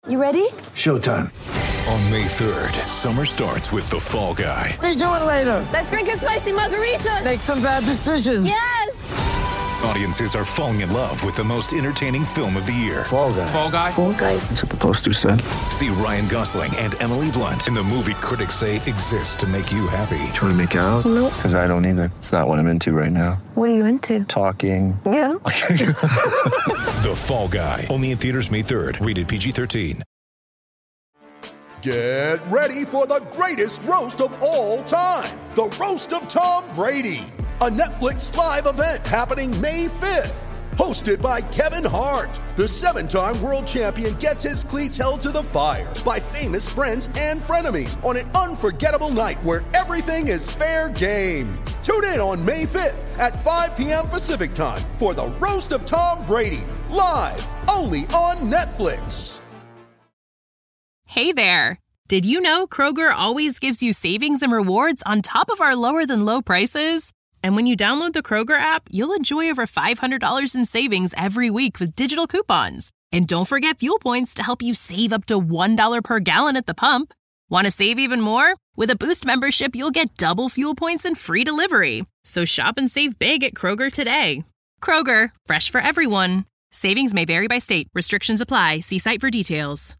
You ready? Showtime. On May 3rd, summer starts with The Fall Guy. Let's do it later. Let's drink a spicy margarita. Make some bad decisions. Yes! Audiences are falling in love with the most entertaining film of the year. Fall Guy. Fall Guy? Fall guy. That's what the poster said. See Ryan Gosling and Emily Blunt in the movie critics say exists to make you happy. Trying to make it out? Nope. Because I don't either. It's not what I'm into right now. What are you into? Talking. Yeah. The Fall Guy. Only in theaters May 3rd. Rated PG-13. Get ready for the greatest roast of all time. The Roast of Tom Brady. A Netflix live event happening May 5th. Hosted by Kevin Hart. The 7-time world champion gets his cleats held to the fire by famous friends and frenemies on an unforgettable night where everything is fair game. Tune in on May 5th at 5 p.m. Pacific time for the Roast of Tom Brady. Live only on Netflix. Hey there! Did you know Kroger always gives you savings and rewards on top of our lower-than-low prices? And when you download the Kroger app, you'll enjoy over $500 in savings every week with digital coupons. And don't forget fuel points to help you save up to $1 per gallon at the pump. Want to save even more? With a Boost membership, you'll get double fuel points and free delivery. So shop and save big at Kroger today. Kroger, fresh for everyone. Savings may vary by state. Restrictions apply. See site for details.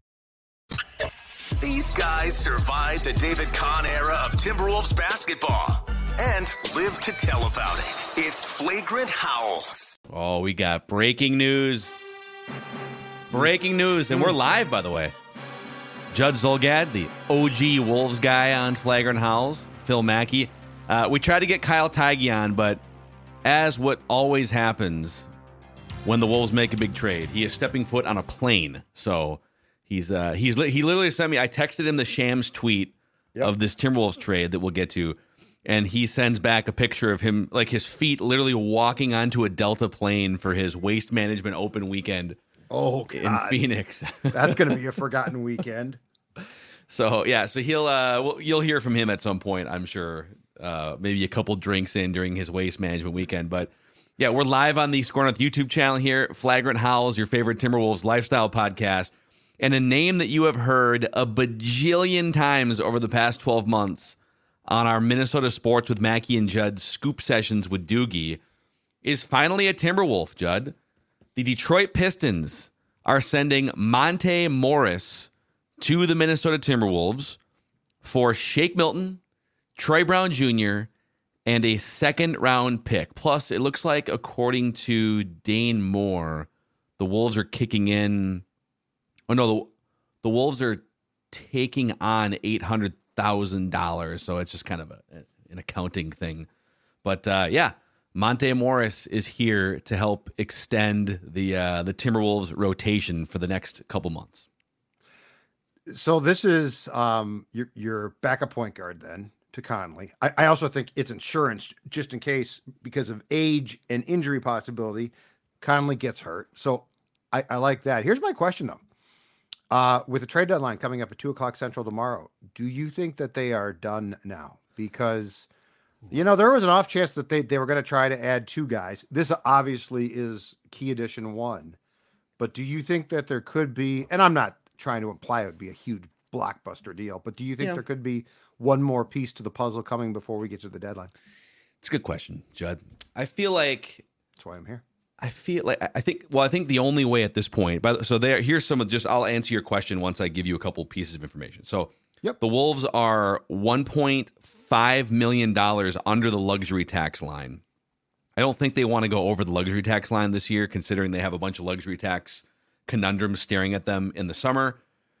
These guys survived the David Kahn era of Timberwolves basketball and live to tell about it. It's Flagrant Howls. Oh, we got breaking news. Breaking news, and we're live, by the way. Judd Zulgad, the OG Wolves guy on Flagrant Howls, Phil Mackey. We tried to get Kyle Theige on, but as what always happens when the Wolves make a big trade, he is stepping foot on a plane. So he literally sent me, I texted him the Shams tweet of this Timberwolves trade that we'll get to, and he sends back a picture of him, like his feet literally walking onto a Delta plane for his Waste Management Open weekend in Phoenix. That's going to be a forgotten weekend. So, yeah, so you'll hear from him at some point, I'm sure, maybe a couple drinks in during his Waste Management weekend, but yeah, we're live on the Score North YouTube channel here, Flagrant Howls, your favorite Timberwolves lifestyle podcast. And a name that you have heard a bajillion times over the past 12 months on our Minnesota Sports with Mackey and Judd scoop sessions with Doogie is finally a Timberwolf, Judd. The Detroit Pistons are sending Monte Morris to the Minnesota Timberwolves for Shake Milton, Troy Brown Jr., and a second-round pick. Plus, it looks like, according to Dane Moore, the Wolves are kicking in... Oh, no, the Wolves are taking on $800,000, so it's just kind of an accounting thing. But, yeah, Monte Morris is here to help extend the Timberwolves rotation for the next couple months. So this is your backup point guard then to Conley. I also think it's insurance just in case, because of age and injury possibility, Conley gets hurt. So I like that. Here's my question, though. With the trade deadline coming up at 2:00 Central tomorrow, do you think that they are done now? Because, there was an off chance that they were going to try to add 2 guys. This obviously is key addition 1. But do you think that there could be, and I'm not trying to imply it would be a huge blockbuster deal, but do you think there could be one more piece to the puzzle coming before we get to the deadline? It's a good question, Judd. I feel like... That's why I'm here. I think the only way at this point, here's some of just, I'll answer your question once I give you a couple pieces of information. So the Wolves are $1.5 million under the luxury tax line. I don't think they want to go over the luxury tax line this year, considering they have a bunch of luxury tax conundrums staring at them in the summer.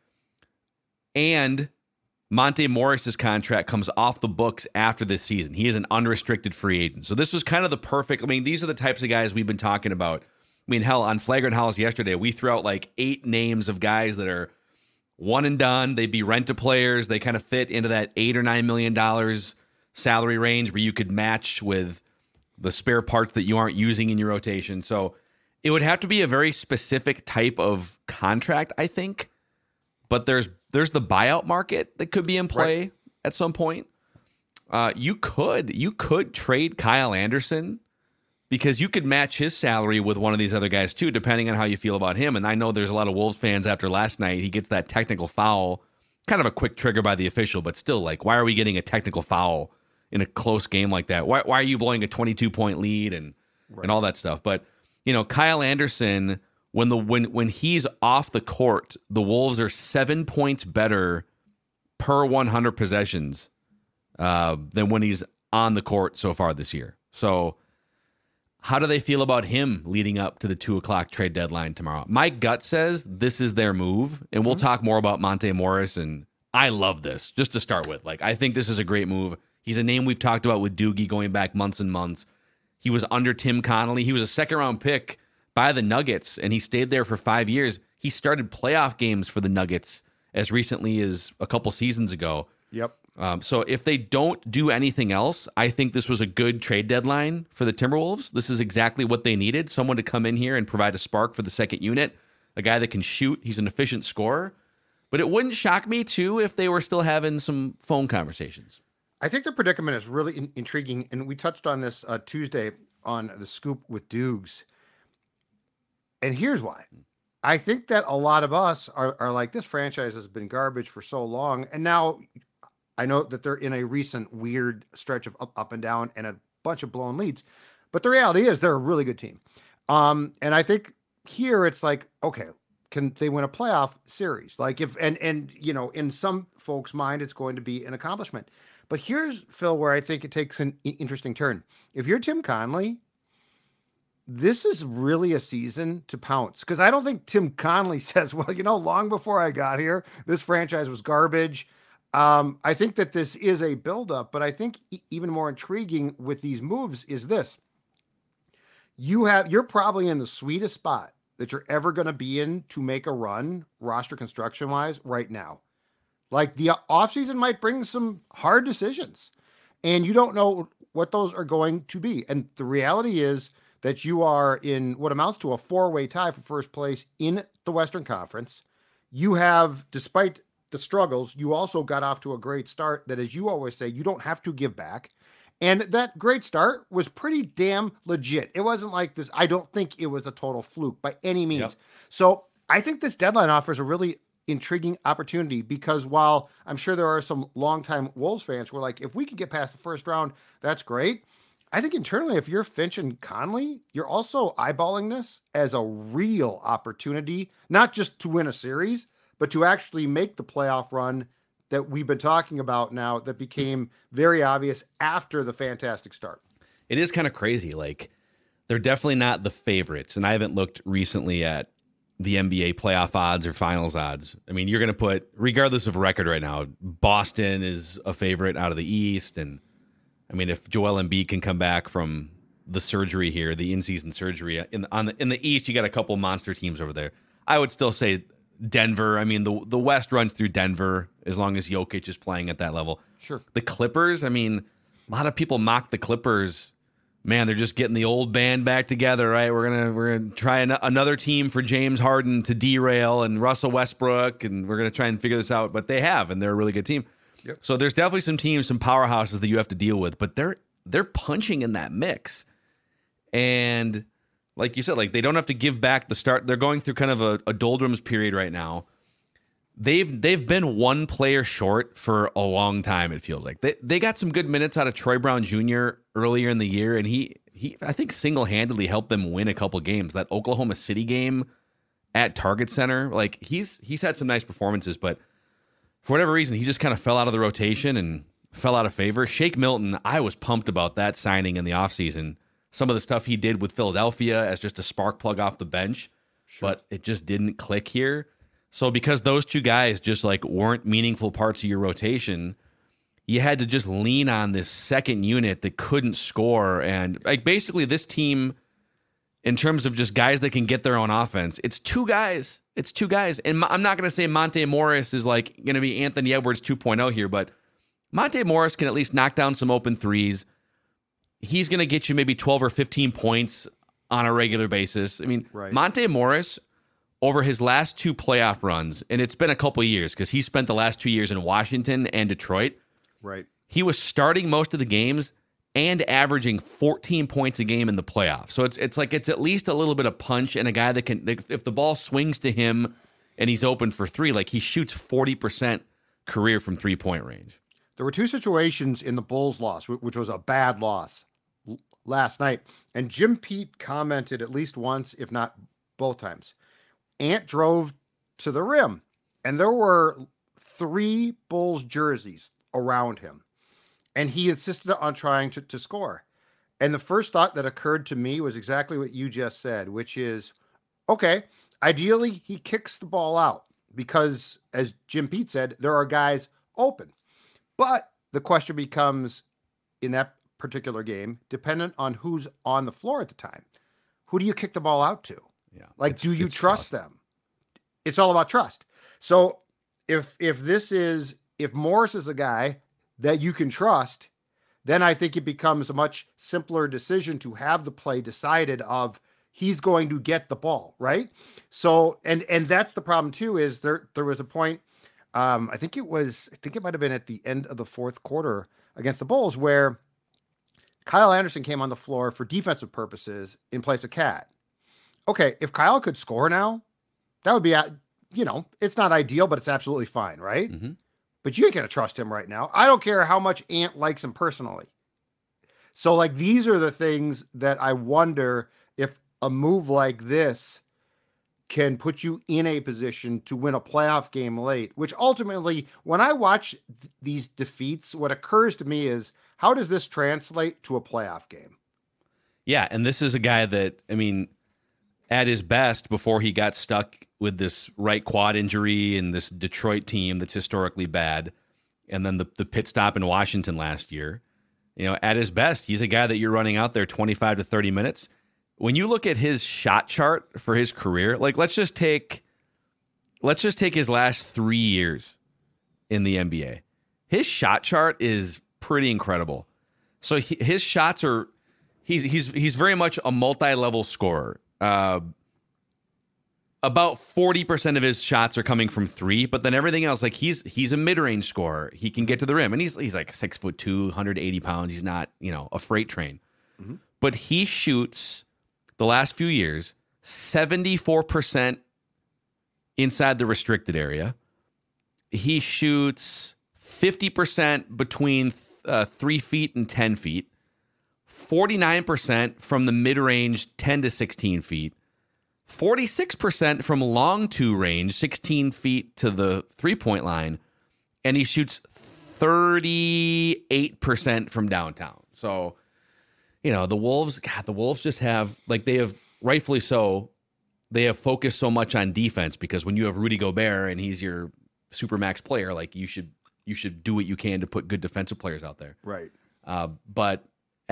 And Monte Morris's contract comes off the books after this season. He is an unrestricted free agent. So this was kind of the perfect, these are the types of guys we've been talking about. Hell, on Flagrant Howls yesterday, we threw out like 8 names of guys that are one and done. They'd be rent-a-players. They kind of fit into that $8 or $9 million salary range where you could match with the spare parts that you aren't using in your rotation. So it would have to be a very specific type of contract, I think. But there's the buyout market that could be in play at some point. You could trade Kyle Anderson because you could match his salary with one of these other guys too, depending on how you feel about him. And I know there's a lot of Wolves fans after last night. He gets that technical foul, kind of a quick trigger by the official, but still, like, why are we getting a technical foul in a close game like that? Why are you blowing a 22-point lead and all that stuff? But, Kyle Anderson, when he's off the court, the Wolves are 7 points better per 100 possessions than when he's on the court so far this year. So how do they feel about him leading up to the 2:00 trade deadline tomorrow? My gut says this is their move, and we'll talk more about Monte Morris, and I love this, just to start with. Like, I think this is a great move. He's a name we've talked about with Doogie going back months and months. He was under Tim Connolly. He was a second-round pick by the Nuggets, and he stayed there for 5 years. He started playoff games for the Nuggets as recently as a couple seasons ago. Yep. So if they don't do anything else, I think this was a good trade deadline for the Timberwolves. This is exactly what they needed, someone to come in here and provide a spark for the second unit, a guy that can shoot. He's an efficient scorer. But it wouldn't shock me, too, if they were still having some phone conversations. I think the predicament is really intriguing, and we touched on this Tuesday on The Scoop with Dukes. And here's why. I think that a lot of us are like, this franchise has been garbage for so long, and now I know that they're in a recent weird stretch of up and down and a bunch of blown leads, but the reality is they're a really good team. And I think here it's like, okay, can they win a playoff series? Like and in some folks' mind, it's going to be an accomplishment. But here's, Phil, where I think it takes an interesting turn. If you're Tim Connolly, this is really a season to pounce, because I don't think Tim Connolly says, well, long before I got here, this franchise was garbage. I think that this is a buildup, but I think even more intriguing with these moves is this. You're probably in the sweetest spot that you're ever going to be in to make a run roster construction wise right now. Like, the offseason might bring some hard decisions, and you don't know what those are going to be. And the reality is that you are in what amounts to a 4-way tie for first place in the Western Conference. You have, despite the struggles, you also got off to a great start that, as you always say, you don't have to give back. And that great start was pretty damn legit. It wasn't like this. I don't think it was a total fluke by any means. Yep. So I think this deadline offers a really intriguing opportunity, because while I'm sure there are some longtime Wolves fans who are like, if we can get past the first round, that's great. I think internally, if you're Finch and Conley, you're also eyeballing this as a real opportunity, not just to win a series, but to actually make the playoff run that we've been talking about now, that became very obvious after the fantastic start. It is kind of crazy. Like, they're definitely not the favorites. And I haven't looked recently at the NBA playoff odds or finals odds. I mean, you're going to put, regardless of record right now, Boston is a favorite out of the East. And I mean, if Joel Embiid can come back from the surgery here, the in-season surgery, in the East, you got a couple monster teams over there. I would still say Denver. I mean, the West runs through Denver as long as Jokic is playing at that level. Sure. The Clippers, I mean, a lot of people mock the Clippers. Man, they're just getting the old band back together, right? We're gonna try another team for James Harden to derail and Russell Westbrook, and we're gonna try and figure this out. But they have, and they're a really good team. Yep. So there's definitely some teams, some powerhouses that you have to deal with, but they're punching in that mix. And like you said, like, they don't have to give back the start. They're going through kind of a doldrums period right now. They've been one player short for a long time, it feels like. They got some good minutes out of Troy Brown Jr. earlier in the year, and he I think single-handedly helped them win a couple games. That Oklahoma City game at Target Center, like, he's had some nice performances, but for whatever reason, he just kind of fell out of the rotation and fell out of favor. Shake Milton, I was pumped about that signing in the offseason. Some of the stuff he did with Philadelphia as just a spark plug off the bench, sure, but it just didn't click here. So because those two guys just like weren't meaningful parts of your rotation, you had to just lean on this second unit that couldn't score. And like, basically this team, in terms of just guys that can get their own offense, it's two guys. And I'm not going to say Monte Morris is like going to be Anthony Edwards 2.0 here, but Monte Morris can at least knock down some open threes. He's going to get you maybe 12 or 15 points on a regular basis. I mean, right. Monte Morris, over his last two playoff runs, and it's been a couple of years because he spent the last 2 years in Washington and Detroit. Right. He was starting most of the games and averaging 14 points a game in the playoffs. So it's like it's at least a little bit of punch, and a guy that can, if the ball swings to him and he's open for three, like he shoots 40% career from 3-point range. There were two situations in the Bulls loss, which was a bad loss last night. And Jim Pete commented at least once, if not both times. Ant drove to the rim, and there were 3 Bulls jerseys around him. And he insisted on trying to score. And the first thought that occurred to me was exactly what you just said, which is, okay, ideally he kicks the ball out because, as Jim Pete said, there are guys open. But the question becomes, in that particular game, dependent on who's on the floor at the time, who do you kick the ball out to? Yeah, like, do you trust them? It's all about trust. So if Morris is a guy that you can trust, then I think it becomes a much simpler decision to have the play decided of he's going to get the ball, right? So, and that's the problem too, is there was a point, I think it might've been at the end of the fourth quarter against the Bulls where Kyle Anderson came on the floor for defensive purposes in place of Cat. Okay, if Kyle could score now, that would be, it's not ideal, but it's absolutely fine, right? Mm-hmm. But you ain't going to trust him right now. I don't care how much Ant likes him personally. So, like, these are the things that I wonder if a move like this can put you in a position to win a playoff game late, which ultimately, when I watch these defeats, what occurs to me is, how does this translate to a playoff game? Yeah, and this is a guy that, I mean, at his best, before he got stuck with this right quad injury and this Detroit team that's historically bad, and then the pit stop in Washington last year, at his best, he's a guy that you're running out there 25 to 30 minutes. When you look at his shot chart for his career, like let's just take his last 3 years in the NBA. His shot chart is pretty incredible. So his shots are, he's very much a multi-level scorer. About 40% of his shots are coming from three, but then everything else, like he's a mid-range scorer. He can get to the rim, and he's like 6'2", 180 pounds. He's not, a freight train. Mm-hmm. But he shoots the last few years 74% inside the restricted area. He shoots 50% between 3 feet and 10 feet. 49% from the mid-range 10 to 16 feet, 46% from long two range, 16 feet to the 3-point line, and he shoots 38% from downtown. So, the Wolves just have, like, they have, rightfully so, they have focused so much on defense because when you have Rudy Gobert and he's your supermax player, like, you should do what you can to put good defensive players out there. Right. But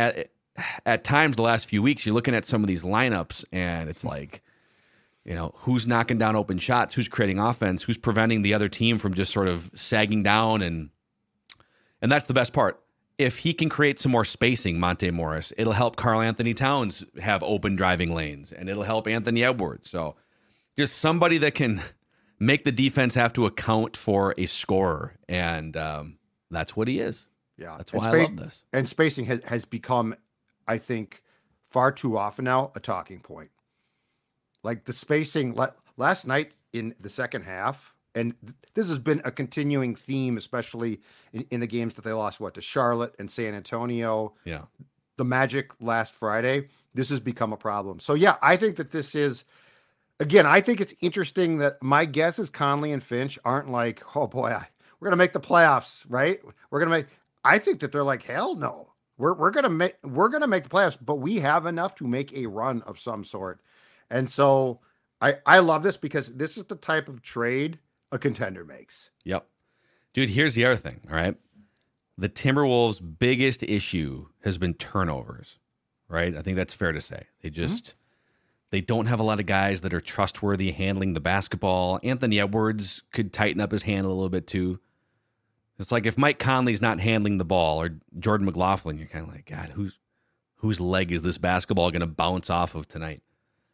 at times the last few weeks, you're looking at some of these lineups and it's like, who's knocking down open shots, who's creating offense, who's preventing the other team from just sort of sagging down. And that's the best part. If he can create some more spacing, Monte Morris, it'll help Karl Anthony Towns have open driving lanes, and it'll help Anthony Edwards. So just somebody that can make the defense have to account for a scorer. And that's what he is. Yeah. That's why I love this. And spacing has become, I think, far too often now a talking point. Like the spacing last night in the second half, and this has been a continuing theme, especially in the games that they lost, to Charlotte and San Antonio. Yeah. The Magic last Friday. This has become a problem. So, yeah, I think that this is, again, I think it's interesting that my guess is Conley and Finch aren't like, oh boy, we're going to make the playoffs, right? I think that they're like, hell no. We're going to make the playoffs, but we have enough to make a run of some sort. And so I love this because this is the type of trade a contender makes. Yep. Dude, here's the other thing, all right? The Timberwolves' biggest issue has been turnovers, right? I think that's fair to say. They don't have a lot of guys that are trustworthy handling the basketball. Anthony Edwards could tighten up his hand a little bit too. It's like if Mike Conley's not handling the ball or Jordan McLaughlin, you're kind of like, God, whose leg is this basketball going to bounce off of tonight?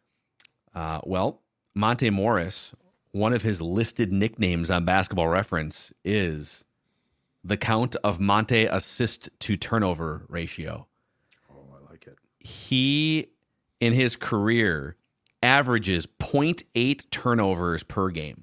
Well, Monte Morris, one of his listed nicknames on Basketball Reference is the count of Monte assist to turnover ratio. he, in his career, averages 0.8 turnovers per game.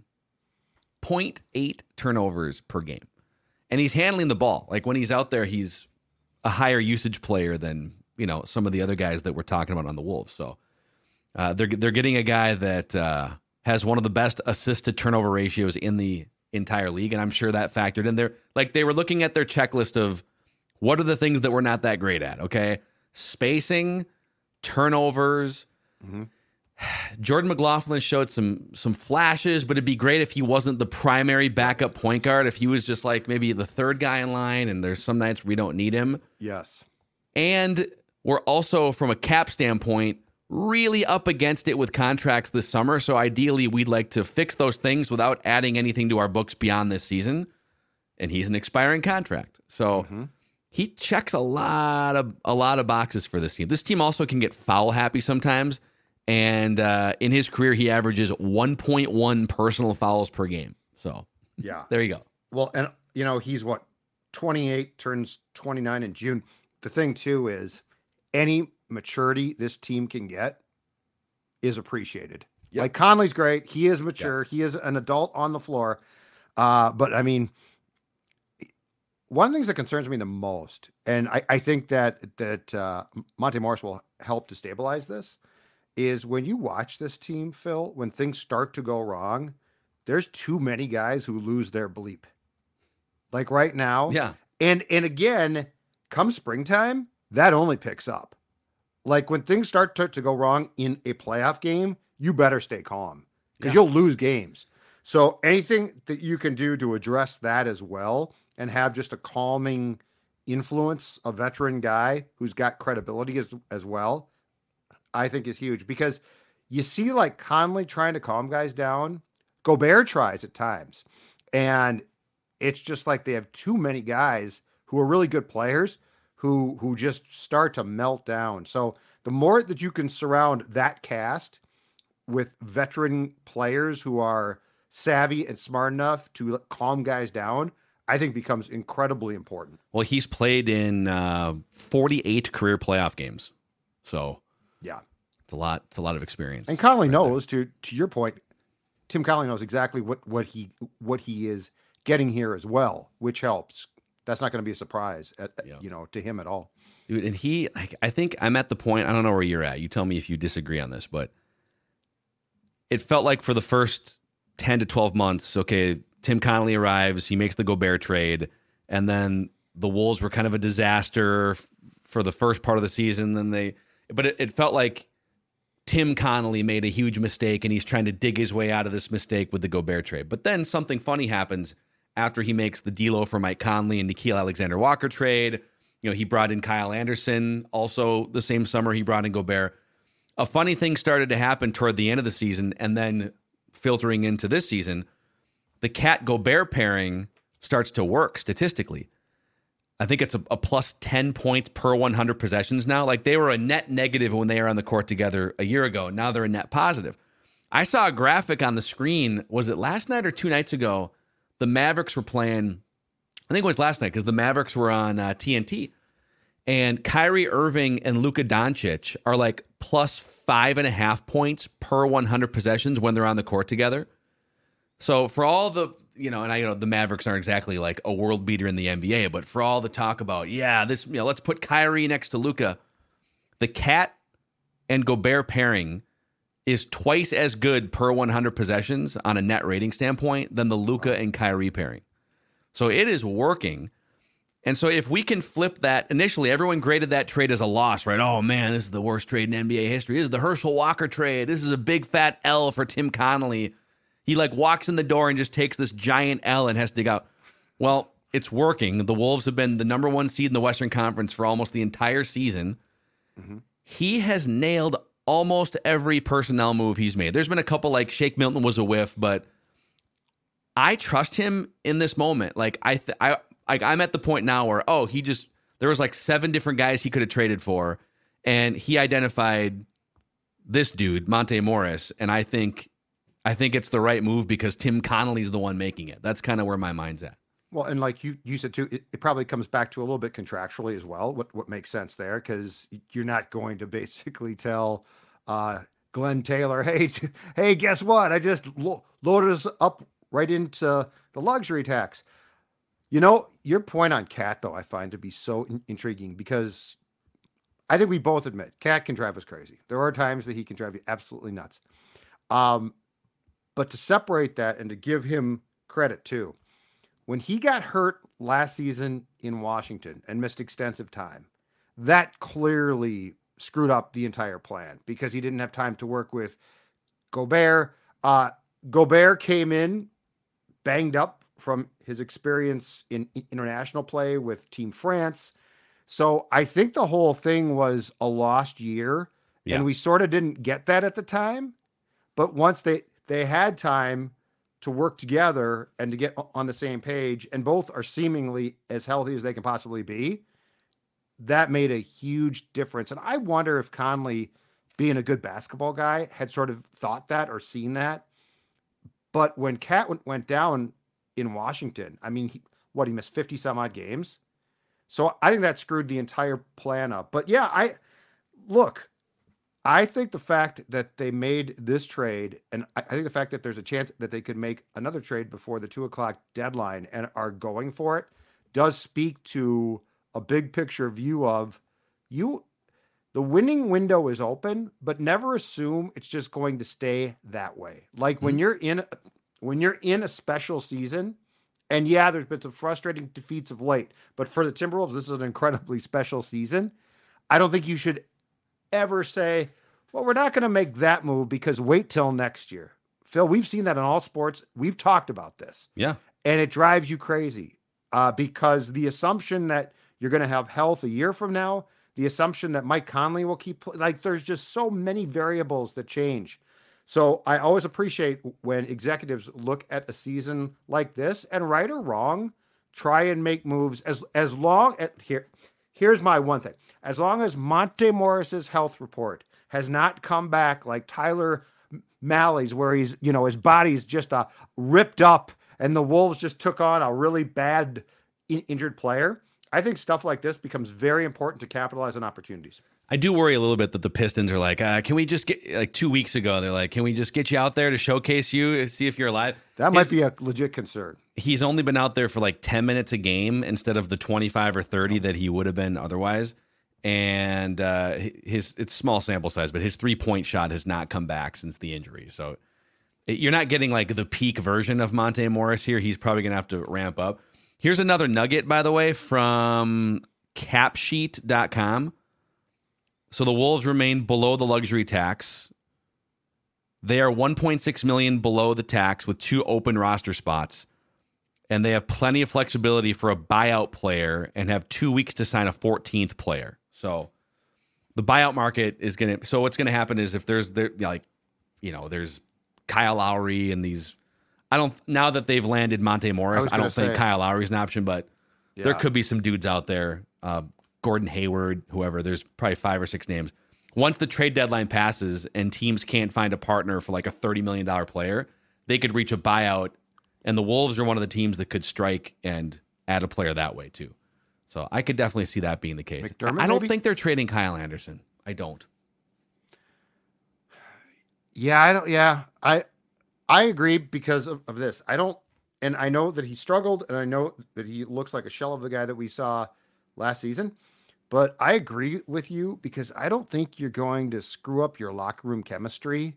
0.8 turnovers per game. And he's handling the ball. Like when he's out there, he's a higher usage player than, some of the other guys that we're talking about on the Wolves. So they're getting a guy that has one of the best assist to turnover ratios in the entire league. And I'm sure that factored in there. Like they were looking at their checklist of what are the things that we're not that great at. Okay. Spacing, turnovers. Mm-hmm. Jordan McLaughlin showed some flashes, but it'd be great if he wasn't the primary backup point guard. If he was just like maybe the third guy in line, and there's some nights we don't need him. Yes. And we're also, from a cap standpoint, really up against it with contracts this summer. So ideally, we'd like to fix those things without adding anything to our books beyond this season. And he's an expiring contract. So he checks a lot of boxes for this team. This team also can get foul happy sometimes. And in his career, he averages 1.1 personal fouls per game. So yeah, there you go. Well, and he's 28, turns 29 in June. The thing too is any maturity this team can get is appreciated. Yep. Like Conley's great. He is mature. Yep. He is an adult on the floor. But I mean, one of the things that concerns me the most, and I think that Monte Morris will help to stabilize this, is when you watch this team, Phil, when things start to go wrong, there's too many guys who lose their bleep. Like right now. Yeah. And again, come springtime, that only picks up. Like when things start to go wrong in a playoff game, you better stay calm because you'll lose games. So anything that you can do to address that as well and have just a calming influence, a veteran guy who's got credibility as well, I think is huge, because you see like Conley trying to calm guys down. Gobert tries at times. And it's just like they have too many guys who are really good players who just start to melt down. So the more that you can surround that cast with veteran players who are savvy and smart enough to calm guys down, I think becomes incredibly important. Well, he's played in 48 career playoff games. So yeah, it's a lot of experience. And Conley knows, to your point, Tim Conley knows exactly what he is getting here as well, which helps. That's not going to be a surprise to him at all. Dude, and I think I'm at the point, I don't know where you're at. You tell me if you disagree on this, but it felt like for the first 10 to 12 months, okay, Tim Conley arrives, he makes the Gobert trade, and then the Wolves were kind of a disaster for the first part of the season. But it felt like Tim Connolly made a huge mistake, and he's trying to dig his way out of this mistake with the Gobert trade. But then something funny happens after he makes the D'Lo for Mike Conley and Nickeil Alexander-Walker trade. He brought in Kyle Anderson. Also, the same summer, he brought in Gobert. A funny thing started to happen toward the end of the season, and then filtering into this season, the Cat-Gobert pairing starts to work statistically. I think it's a plus 10 points per 100 possessions now. Like they were a net negative when they were on the court together a year ago. Now they're a net positive. I saw a graphic on the screen. Was it last night or 2 nights ago? The Mavericks were playing, I think it was last night because the Mavericks were on TNT. And Kyrie Irving and Luka Doncic are like plus 5.5 points per 100 possessions when they're on the court together. So for all the, the Mavericks aren't exactly like a world beater in the NBA, but for all the talk about, let's put Kyrie next to Luka, the Cat and Gobert pairing is twice as good per 100 possessions on a net rating standpoint than the Luka and Kyrie pairing. So it is working. And so if we can flip that, initially everyone graded that trade as a loss, right? Oh man, this is the worst trade in NBA history. This is the Herschel Walker trade. This is a big fat L for Tim Connolly. He walks in the door and just takes this giant L and has to dig out. Well, it's working. The Wolves have been the number 1 seed in the Western Conference for almost the entire season. Mm-hmm. He has nailed almost every personnel move he's made. There's been a couple like Shake Milton was a whiff, but I trust him in this moment. I'm at the point now where, there was 7 different guys he could have traded for, and he identified this dude, Monte Morris, and I think it's the right move because Tim Connolly's the one making it. That's kind of where my mind's at. Well, and like you said too, it probably comes back to a little bit contractually as well. What makes sense there, because you're not going to basically tell Glenn Taylor, hey, guess what? I just loaded us up right into the luxury tax. You know, your point on Cat, though, I find to be so intriguing, because I think we both admit Cat can drive us crazy. There are times that he can drive you absolutely nuts. But to separate that and to give him credit too, when he got hurt last season in Washington and missed extensive time, that clearly screwed up the entire plan, because he didn't have time to work with Gobert. Gobert came in banged up from his experience in international play with Team France. So I think the whole thing was a lost year, and we sort of didn't get that at the time. But once they had time to work together and to get on the same page, and both are seemingly as healthy as they can possibly be, that made a huge difference. And I wonder if Conley, being a good basketball guy, had sort of thought that or seen that. But when Cat went down in Washington, I mean, he missed 50 some odd games. So I think that screwed the entire plan up. But yeah, I think the fact that they made this trade, and I think the fact that there's a chance that they could make another trade before the 2:00 deadline and are going for it, does speak to a big picture view of the winning window is open, but never assume it's just going to stay that way. Like when you're in a special season, and yeah, there's been some frustrating defeats of late, but for the Timberwolves, this is an incredibly special season. I don't think you should ever say, well, we're not going to make that move because wait till next year. Phil, we've seen that in all sports. We've talked about this. Yeah. And it drives you crazy because the assumption that you're going to have health a year from now, the assumption that Mike Conley will keep, like, there's just so many variables that change. So I always appreciate when executives look at a season like this, and right or wrong, try and make moves as long as here's my one thing. As long as Monte Morris's health report has not come back like Tyler Malley's, where he's, his body's just ripped up and the Wolves just took on a really bad injured player, I think stuff like this becomes very important to capitalize on opportunities. I do worry a little bit that the Pistons are like, can we just get, like 2 weeks ago, they're like, can we just get you out there to showcase you, see if you're alive? That might be a legit concern. He's only been out there for like 10 minutes a game instead of the 25 or 30 that he would have been otherwise. And it's small sample size, but his 3-point shot has not come back since the injury. So you're not getting like the peak version of Monte Morris here. He's probably going to have to ramp up. Here's another nugget, by the way, from capsheet.com. So the Wolves remain below the luxury tax. They are $1.6 million below the tax with 2 open roster spots. And they have plenty of flexibility for a buyout player and have 2 weeks to sign a 14th player. So the buyout market is going to, so what's going to happen is if there's Kyle Lowry and these, now that they've landed Monte Morris, I don't think Kyle Lowry's an option, but there could be some dudes out there, Gordon Hayward, whoever, there's probably 5 or 6 names. Once the trade deadline passes and teams can't find a partner for like a $30 million player, they could reach a buyout, and the Wolves are one of the teams that could strike and add a player that way too. So I could definitely see that being the case. McDermott, I don't think they're trading Kyle Anderson. I don't. I agree because of this. I don't, and I know that he struggled, and I know that he looks like a shell of the guy that we saw last season, but I agree with you because I don't think you're going to screw up your locker room chemistry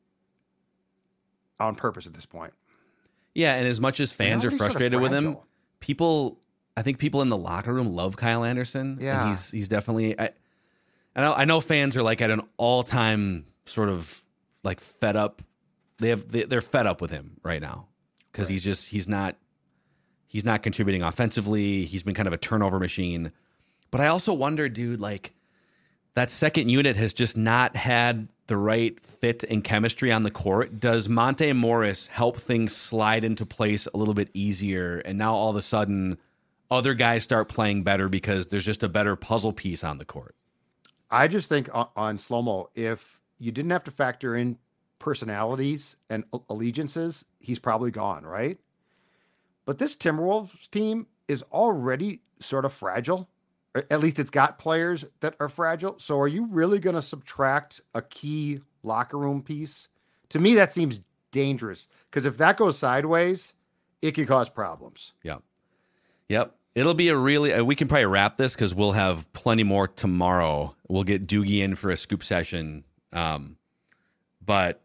on purpose at this point. Yeah, and as much as fans are frustrated with him, I think people in the locker room love Kyle Anderson. Yeah, and he's definitely. I know fans are like at an all-time sort of like fed up. They're fed up with him right now because he's not contributing offensively. He's been kind of a turnover machine. But I also wonder, dude, like that second unit has just not had the right fit and chemistry on the court. Does Monte Morris help things slide into place a little bit easier? And now all of a sudden other guys start playing better because there's just a better puzzle piece on the court. I just think on Slow-Mo, if you didn't have to factor in personalities and allegiances, he's probably gone, right? But this Timberwolves team is already sort of fragile. At least it's got players that are fragile. So are you really going to subtract a key locker room piece? To me, that seems dangerous, because if that goes sideways, it could cause problems. Yep. It'll be a really, we can probably wrap this because we'll have plenty more tomorrow. We'll get Doogie in for a scoop session. But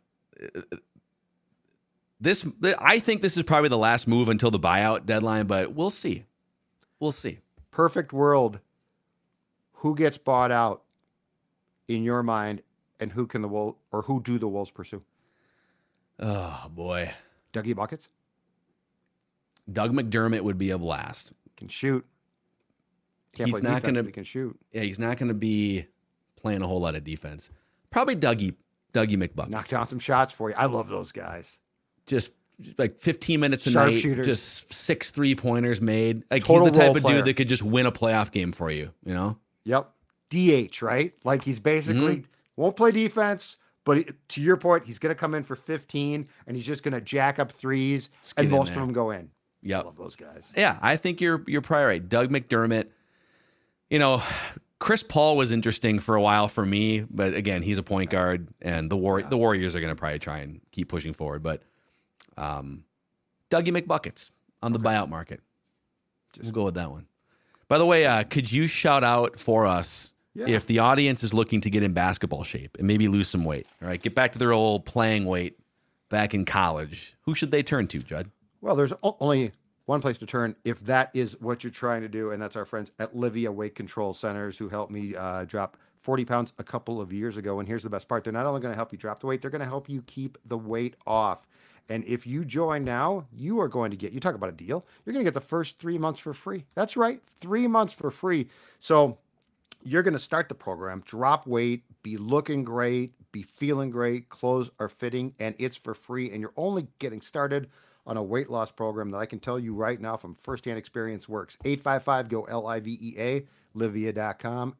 I think this is probably the last move until the buyout deadline, but we'll see. We'll see. Perfect world. Who gets bought out in your mind, and who can the Wolves, or who do the Wolves pursue? Oh boy. Dougie Buckets? Doug McDermott would be a blast. Can shoot. He's not going to. He can shoot. Yeah, he's not going to be playing a whole lot of defense. Probably Dougie McBuckets. Knock down some shots for you. I love those guys. Just like 15 minutes a Sharp night, shooters. just 6 3-pointers made. Like Total he's the type role of player. dude that could just win a playoff game for you, you know? Yep. DH, right? Like he's basically won't play defense, but to your point, he's going to come in for 15 and he's just going to jack up threes, get and in most of there. them go in. Yep. I love those guys. Yeah, I think you're probably right. Doug McDermott. You know, Chris Paul was interesting for a while for me, but again, he's a point guard, and the Warriors are going to probably try and keep pushing forward. But Dougie McBuckets on the buyout market. We'll go with that one. By the way, could you shout out for us if the audience is looking to get in basketball shape and maybe lose some weight? All right, get back to their old playing weight back in college. Who should they turn to, Judd? Well, there's only one place to turn if that is what you're trying to do, and that's our friends at Livia Weight Control Centers, who helped me drop 40 pounds a couple of years ago. And here's the best part. They're not only going to help you drop the weight, they're going to help you keep the weight off. And if you join now, you are going to get, you talk about a deal, you're going to get the first 3 months for free. That's right, 3 months for free. So you're going to start the program, drop weight, be looking great, be feeling great, clothes are fitting, and it's for free. And you're only getting started on a weight loss program that I can tell you right now from firsthand experience works. 855-GO-LIVEA, Livia.com,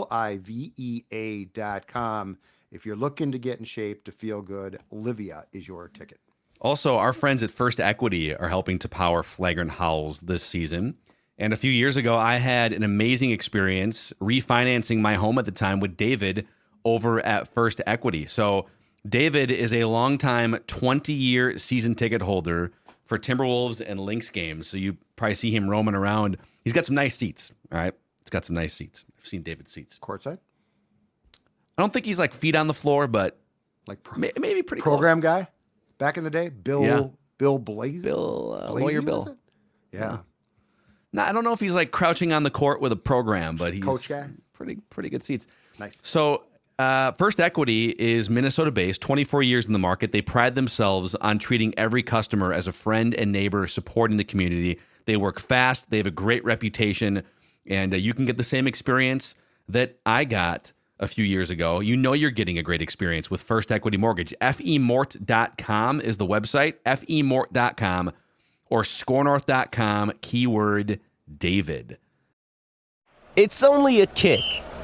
Livea.com. If you're looking to get in shape, to feel good, Livia is your ticket. Also, our friends at First Equity are helping to power Flagrant Howls this season. And a few years ago, I had an amazing experience refinancing my home at the time with David over at First Equity. So David is a longtime 20-year season ticket holder for Timberwolves and Lynx games. So you probably see him roaming around. He's got some nice seats, all right? He's got some nice seats. I've seen David's seats. Courtside? I don't think he's like feet on the floor, but like maybe pretty program close. guy back in the day? Bill Blaze? Lawyer Bill. Yeah. No, I don't know if he's like crouching on the court with a program, but he's Coach guy? pretty good seats. Nice. So First Equity is Minnesota-based, 24 years in the market. They pride themselves on treating every customer as a friend and neighbor, supporting the community. They work fast. They have a great reputation, and you can get the same experience that I got a few years ago. You know you're getting a great experience with First Equity Mortgage. FEMort.com is the website, FEMort.com, or scorenorth.com, keyword David. It's only a kick,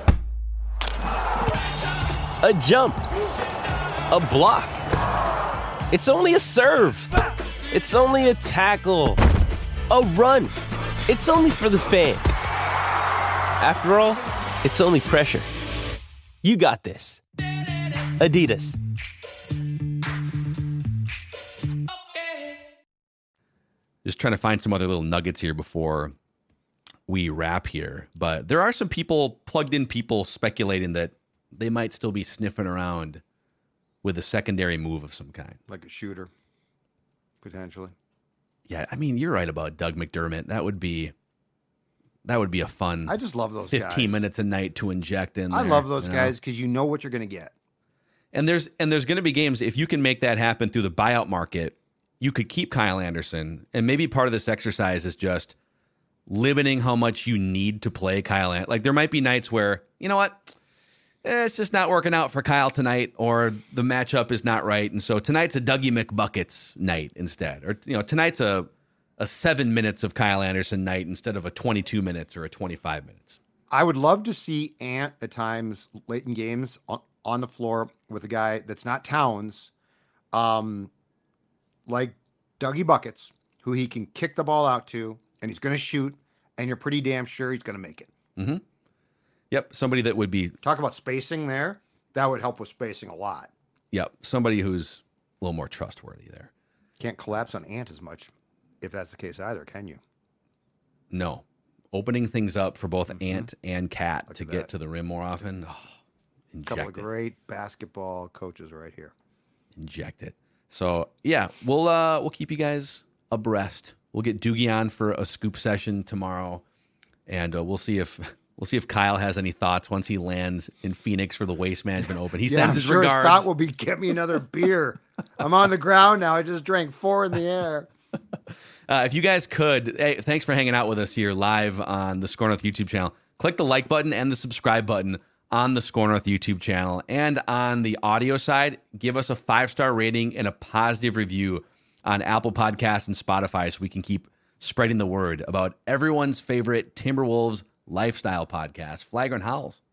a jump, a block. It's only a serve. It's only a tackle, a run. It's only for the fans. After all, it's only pressure. You got this. Adidas. Just trying to find some other little nuggets here before we wrap here. But there are some plugged in people speculating that they might still be sniffing around with a secondary move of some kind. Like a shooter, potentially. Yeah, I mean, you're right about Doug McDermott. That would be a fun. I just love those 15 guys. minutes a night to inject in there. I love those guys because you know what you're going to get. And there's going to be games, if you can make that happen through the buyout market, you could keep Kyle Anderson. And maybe part of this exercise is just limiting how much you need to play Kyle Anderson. Like there might be nights where, you know what, it's just not working out for Kyle tonight, or the matchup is not right. And so tonight's a Dougie McBuckets night instead. Or, tonight's a 7 minutes of Kyle Anderson night instead of a 22 minutes or a 25 minutes. I would love to see Ant at times late in games on the floor with a guy that's not Towns, like Dougie Buckets, who he can kick the ball out to, and he's going to shoot, and you're pretty damn sure he's going to make it. Mm-hmm. Yep, somebody that would be... Talk about spacing there. That would help with spacing a lot. Yep, somebody who's a little more trustworthy there. Can't collapse on Ant as much, if that's the case either, can you? No. Opening things up for both Ant and Cat to get to the rim more often. Oh, a couple of great basketball coaches right here. Inject it. So, yeah, we'll keep you guys abreast. We'll get Doogie on for a scoop session tomorrow, and we'll see if Kyle has any thoughts once he lands in Phoenix for the Waste Management Open. He sends his regards. His thought will be, get me another beer. I'm on the ground now. I just drank 4 in the air. If you guys could, hey, thanks for hanging out with us here live on the Score North YouTube channel. Click the like button and the subscribe button on the Score North YouTube channel. And on the audio side, give us a 5-star rating and a positive review on Apple Podcasts and Spotify so we can keep spreading the word about everyone's favorite Timberwolves lifestyle podcast, Flagrant Howls.